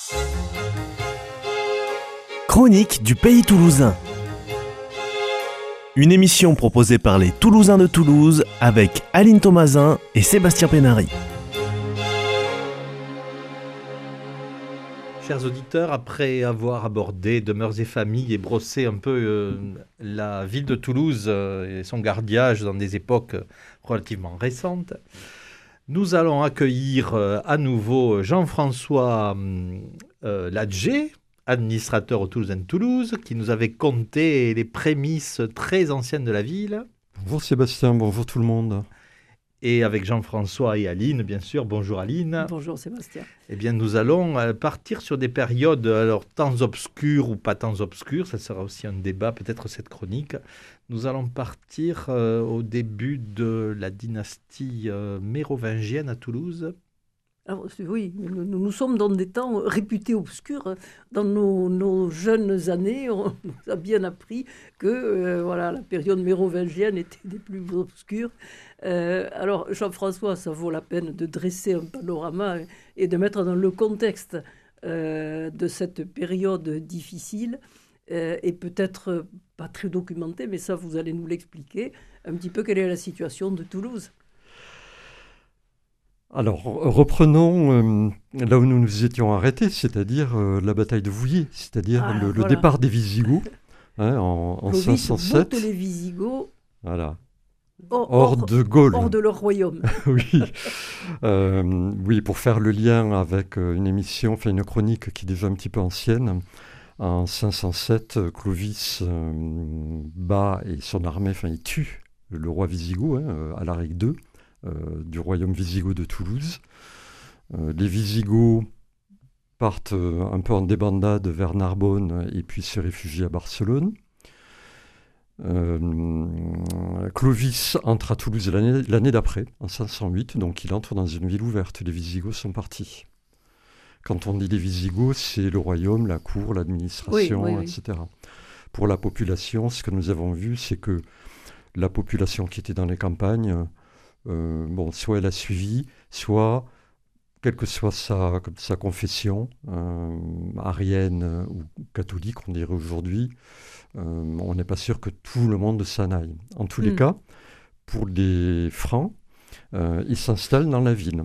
Chronique du pays toulousain. Une émission proposée par les Toulousains de Toulouse avec Aline Thomasin et Sébastien Pénary. Chers auditeurs, après avoir abordé Demeures et familles et brossé un peu la ville de Toulouse et son gardiage dans des époques relativement récentes, nous allons accueillir à nouveau Jean-François Ladger, administrateur au Toulousain de Toulouse, qui nous avait conté les prémices très anciennes de la ville. Bonjour Sébastien, bonjour tout le monde. Et avec Jean-François et Aline, bien sûr. Bonjour Aline. Bonjour Sébastien. Eh bien, nous allons partir sur des périodes, alors temps obscurs ou pas temps obscurs, ça sera aussi un débat, peut-être cette chronique. Nous allons partir au début de la dynastie mérovingienne à Toulouse. Alors, oui, nous sommes dans des temps réputés obscurs. Dans nos jeunes années, on nous a bien appris que la période mérovingienne était des plus obscures. Alors, Jean-François, ça vaut la peine de dresser un panorama et de mettre dans le contexte de cette période difficile et peut-être pas très documentée, mais ça, vous allez nous l'expliquer, un petit peu quelle est la situation de Toulouse. Alors, reprenons là où nous nous étions arrêtés, c'est-à-dire la bataille de Vouillers, c'est-à-dire le départ des Visigoths en 507. Les Visigoths voilà. Hors de Gaule. Hors de leur royaume. Oui, pour faire le lien avec une chronique qui est déjà un petit peu ancienne. En 507, Clovis bat et son armée, il tue le roi Visigoth, Alaric II. Du royaume wisigoth de Toulouse. Les Visigoths partent un peu en débandade vers Narbonne et puis se réfugient à Barcelone. Clovis entre à Toulouse l'année d'après, en 508, donc il entre dans une ville ouverte. Les Visigoths sont partis. Quand on dit les Visigoths, c'est le royaume, la cour, l'administration, etc. Pour la population, ce que nous avons vu, c'est que la population qui était dans les campagnes, soit elle a suivi, soit, quelle que soit sa confession, arienne ou catholique, on dirait aujourd'hui, on n'est pas sûr que tout le monde s'en aille. En tous les cas, pour les Francs, ils s'installent dans la ville.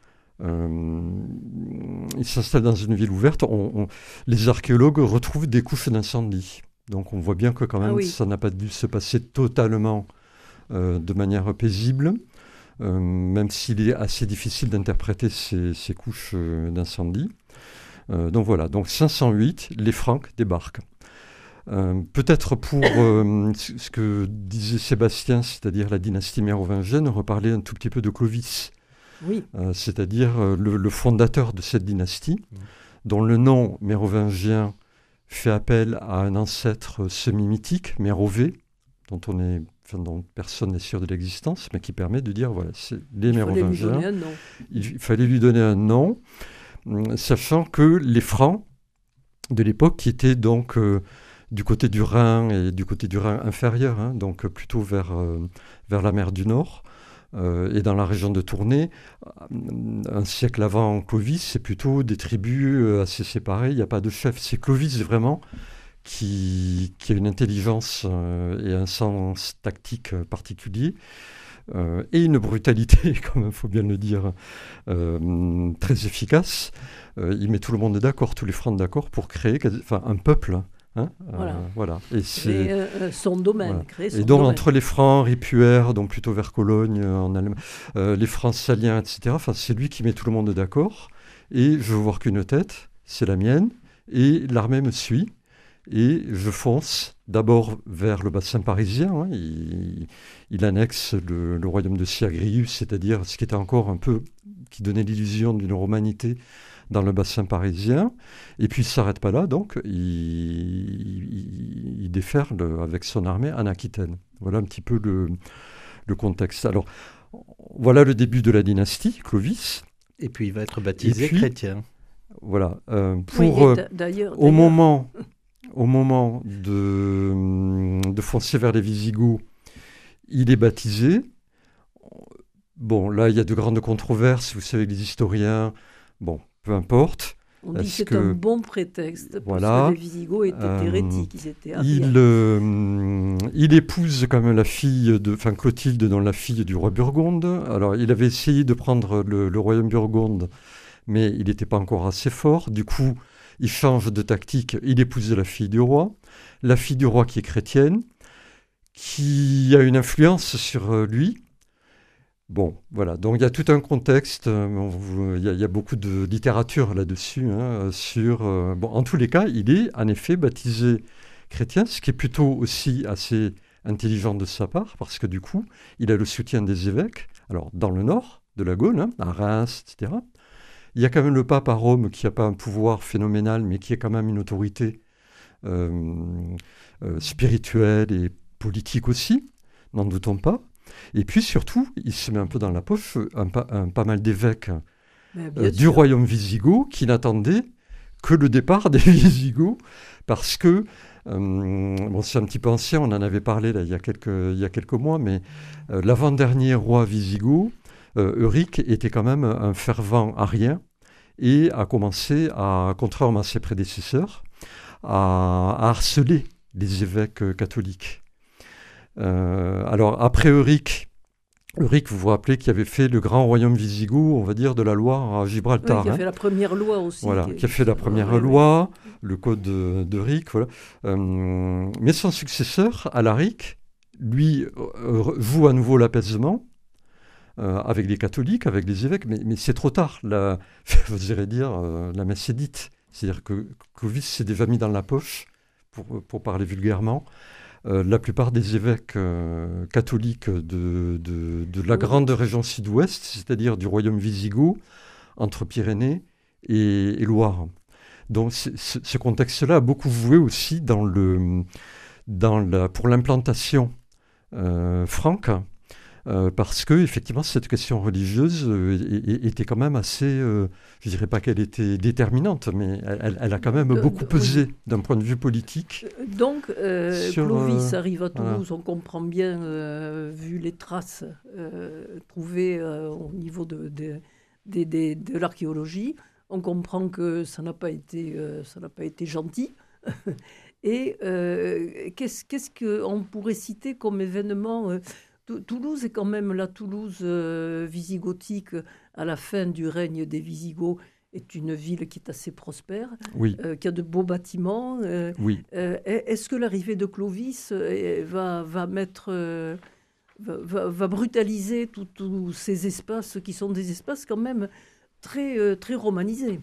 Ils s'installent dans une ville ouverte. Les archéologues retrouvent des couches d'incendie. Donc on voit bien que quand même, ça n'a pas dû se passer totalement de manière paisible. Même s'il est assez difficile d'interpréter ces couches d'incendie. Donc voilà, donc 508, les Francs débarquent. Peut-être pour ce que disait Sébastien, c'est-à-dire la dynastie mérovingienne, reparler un tout petit peu de Clovis, c'est-à-dire le fondateur de cette dynastie, dont le nom mérovingien fait appel à un ancêtre semi-mythique, Mérové, dont personne n'est sûr de l'existence, mais qui permet de dire, voilà, c'est les Mérovingiens. Il fallait lui donner un nom, sachant que les Francs de l'époque, qui étaient donc du côté du Rhin et du côté du Rhin inférieur, donc plutôt vers la mer du Nord, et dans la région de Tournai, un siècle avant Clovis, c'est plutôt des tribus assez séparées, il n'y a pas de chef. C'est Clovis vraiment qui a une intelligence et un sens tactique particulier, et une brutalité, comme il faut bien le dire, très efficace. Il met tout le monde d'accord, tous les Francs d'accord, pour créer un peuple. Voilà. Et c'est son domaine. Voilà. Et donc entre les Francs ripuaires, donc plutôt vers Cologne, en Allemagne, les Francs saliens, etc., c'est lui qui met tout le monde d'accord. Et je veux voir qu'une tête, c'est la mienne, et l'armée me suit. Et je fonce d'abord vers le bassin parisien. Il annexe le royaume de Syagrius, c'est-à-dire ce qui était encore un peu, qui donnait l'illusion d'une romanité dans le bassin parisien. Et puis il ne s'arrête pas là, donc il déferle avec son armée en Aquitaine. Voilà un petit peu le contexte. Alors, voilà le début de la dynastie, Clovis. Et puis il va être baptisé chrétien. Voilà. Au moment de foncer vers les Visigoths, il est baptisé. Bon, là, il y a de grandes controverses. Vous savez, les historiens, peu importe. On dit que c'est un bon prétexte parce que les Visigoths étaient hérétiques, ils étaient il épouse quand même Clotilde, dont la fille du roi Burgonde. Alors, il avait essayé de prendre le royaume Burgonde, mais il n'était pas encore assez fort. Du coup, il change de tactique, il épouse la fille du roi qui est chrétienne, qui a une influence sur lui. Bon, voilà, donc il y a tout un contexte, il y a beaucoup de littérature là-dessus, en tous les cas, il est en effet baptisé chrétien, ce qui est plutôt aussi assez intelligent de sa part, parce que du coup, il a le soutien des évêques, alors dans le nord de la Gaule, à Reims, etc. Il y a quand même le pape à Rome qui n'a pas un pouvoir phénoménal, mais qui est quand même une autorité spirituelle et politique aussi, n'en doutons pas. Et puis surtout, il se met un peu dans la poche pas mal d'évêques du royaume wisigoth qui n'attendaient que le départ des Visigoths, parce que, c'est un petit peu ancien, on en avait parlé là, il y a quelques mois, mais l'avant-dernier roi wisigoth, Euric, était quand même un fervent arien et a commencé, contrairement à ses prédécesseurs, à harceler les évêques catholiques. Alors, après Euric, vous vous rappelez qu'il avait fait le grand royaume wisigoth, on va dire, de la Loire à Gibraltar. Oui, qui a fait la première loi aussi. Voilà, qui a fait la première loi, le code d'Euric. Voilà. Mais son successeur, Alaric, lui, joue à nouveau l'apaisement avec les catholiques, avec les évêques, mais c'est trop tard. Vous irez dire, la messe est dite. C'est-à-dire que Clovis s'est déjà mis dans la poche, pour parler vulgairement. La plupart des évêques catholiques de la grande région sud-ouest, c'est-à-dire du royaume wisigoth, entre Pyrénées et Loire. Donc ce contexte-là a beaucoup joué aussi pour l'implantation franque, parce que effectivement cette question religieuse était quand même assez, je dirais pas qu'elle était déterminante, mais elle a quand même beaucoup pesé d'un point de vue politique. Donc Clovis arrive à Toulouse, on comprend bien, vu les traces trouvées au niveau de l'archéologie, on comprend que ça n'a pas été gentil. Et qu'est-ce qu'on pourrait citer comme événement Toulouse est quand même la Toulouse visigothique à la fin du règne des Visigoths, est une ville qui est assez prospère, qui a de beaux bâtiments. Est-ce que l'arrivée de Clovis va brutaliser tous ces espaces qui sont des espaces quand même très, très romanisés?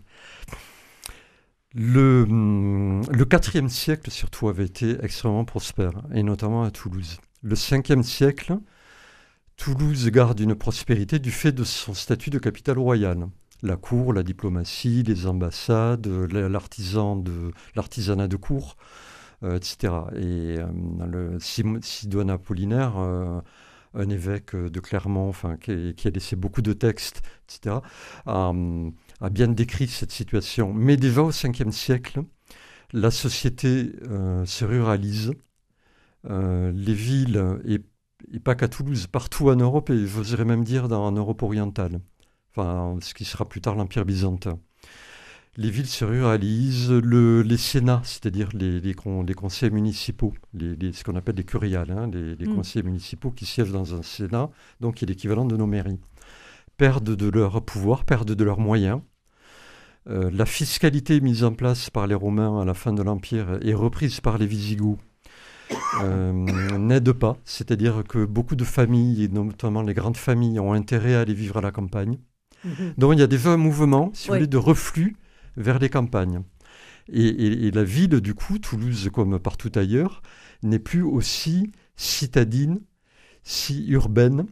Le IVe siècle surtout avait été extrêmement prospère, et notamment à Toulouse. Le 5e siècle, Toulouse garde une prospérité du fait de son statut de capitale royale. La cour, la diplomatie, les ambassades, l'artisanat de cour, etc. Et le Sidoine Apollinaire, un évêque de Clermont, qui a laissé beaucoup de textes, etc., a bien décrit cette situation. Mais déjà au 5e siècle, la société se ruralise. Les villes, et pas qu'à Toulouse, partout en Europe, et j'oserais même dire en Europe orientale, ce qui sera plus tard l'Empire byzantin. Les villes se ruralisent, les sénats, c'est-à-dire les conseils municipaux, ce qu'on appelle les curiales, les conseils municipaux qui siègent dans un sénat, donc qui est l'équivalent de nos mairies, perdent de leur pouvoir, perdent de leurs moyens. La fiscalité mise en place par les Romains à la fin de l'Empire est reprise par les Visigoths. N'aide pas, c'est-à-dire que beaucoup de familles, et notamment les grandes familles, ont intérêt à aller vivre à la campagne. Donc il y a déjà un mouvement, si vous voulez, de reflux vers les campagnes. Et la ville, du coup, Toulouse comme partout ailleurs, n'est plus aussi citadine, si urbaine.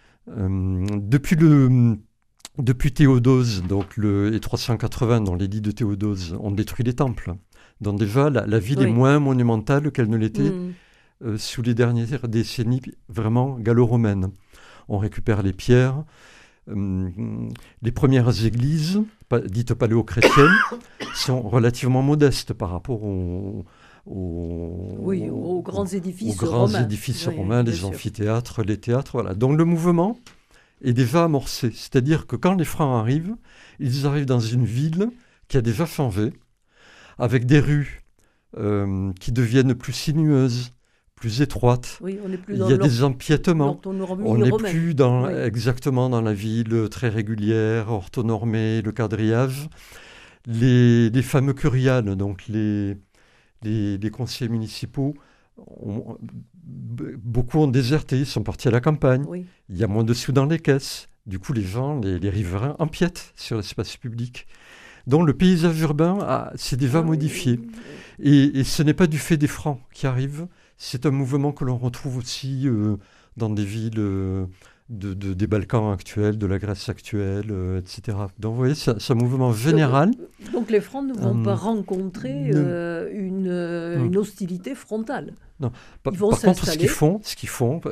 Depuis Théodose, donc et 380, dans l'édit de Théodose, on détruit les temples. Donc déjà, la ville est moins monumentale qu'elle ne l'était sous les dernières décennies vraiment gallo-romaines. On récupère les pierres. Les premières églises, dites paléo-chrétiennes, sont relativement modestes par rapport aux grands édifices romains, les amphithéâtres, les théâtres. Voilà. Donc le mouvement est déjà amorcé. C'est-à-dire que quand les Francs arrivent, ils arrivent dans une ville qui a déjà changé, avec des rues qui deviennent plus sinueuses, plus étroites. Oui, on n'est plus Il y a des empiètements. On n'est plus exactement dans la ville très régulière, orthonormée, le quadrillage. Les fameux curiales, donc les conseillers municipaux, beaucoup ont déserté, sont partis à la campagne. Oui. Il y a moins de sous dans les caisses. Du coup, les gens, les riverains empiètent sur l'espace public. Donc le paysage urbain s'est déjà modifié. Et ce n'est pas du fait des Francs qui arrivent. C'est un mouvement que l'on retrouve aussi dans des villes des Balkans actuels, de la Grèce actuelle, etc. Donc vous voyez, c'est un mouvement général. Donc les Francs ne vont pas rencontrer une hostilité frontale. Non. Par contre, ce qu'ils font,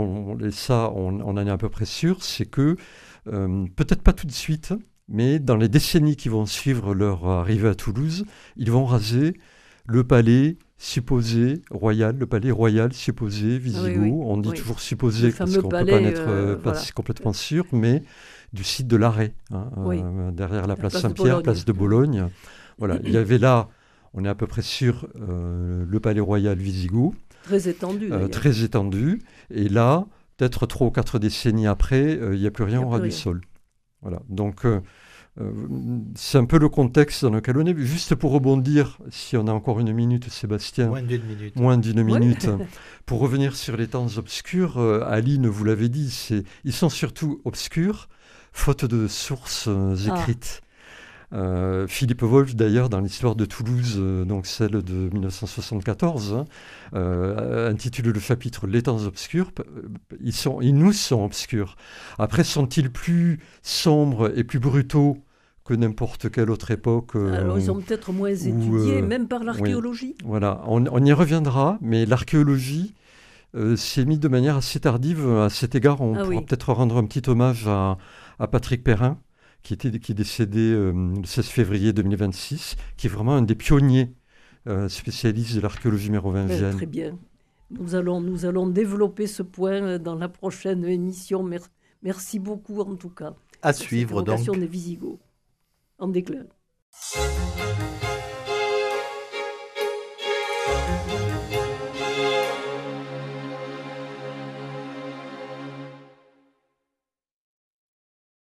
on en est à peu près sûr, c'est que, peut-être pas tout de suite, mais dans les décennies qui vont suivre leur arrivée à Toulouse, ils vont raser le palais supposé royal, le palais royal supposé Visigoth. On dit toujours supposé parce qu'on ne peut pas être pas complètement sûr, mais du site de l'Arrêt, derrière la place Saint-Pierre, place de Bologne. Voilà, il y avait là, on est à peu près sûr, le palais royal Visigoth. Très étendu. Très étendu. Et là, peut-être 3 ou 4 décennies après, il n'y a plus rien au ras du sol. Voilà, donc c'est un peu le contexte dans lequel on est. Juste pour rebondir, si on a encore une minute, Sébastien. Moins d'une minute. Pour revenir sur les temps obscurs, Aline, vous l'avez dit, ils sont surtout obscurs, faute de sources écrites. Philippe Wolff, d'ailleurs, dans l'histoire de Toulouse, donc celle de 1974, intitule le chapitre « Les temps obscurs ». Ils nous sont obscurs. Après, sont-ils plus sombres et plus brutaux que n'importe quelle autre époque Alors, ils sont peut-être moins étudiés, même par l'archéologie. Oui, voilà, on y reviendra, mais l'archéologie s'est mise de manière assez tardive. À cet égard, on pourra peut-être rendre un petit hommage à Patrick Perrin, qui est décédé le 16 février 2026, qui est vraiment un des pionniers spécialistes de l'archéologie mérovingienne. Très bien. Nous allons développer ce point dans la prochaine émission. Merci beaucoup en tout cas. À suivre donc. Des Visigoths en déclin.